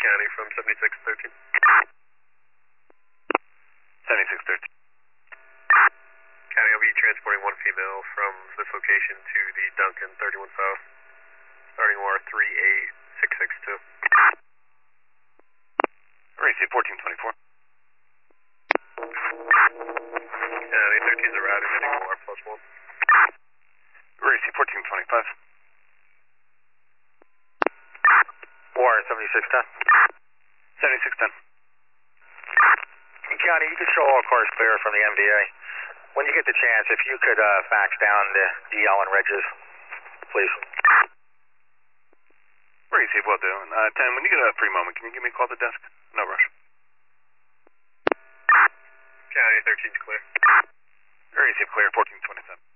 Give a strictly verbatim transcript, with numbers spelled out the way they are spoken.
County from seventy-six thirteen. seventy-six thirteen. County, I'll be transporting one female from this location to the Duncan thirty-one South, starting O R three eight six six two. Receive fourteen twenty-four. County, thirteen is a router, heading O R plus one. Receive fourteen twenty-five. O R seventy-six ten. seventy-six ten. County, you can show all cars clear from the M V A. When you get the chance, if you could uh, fax down the D L and Regis, please. Receive, will do. Uh, ten, when you get a free moment, can you give me a call at the desk? No rush. County, thirteen's clear. Receive clear, fourteen twenty-seven.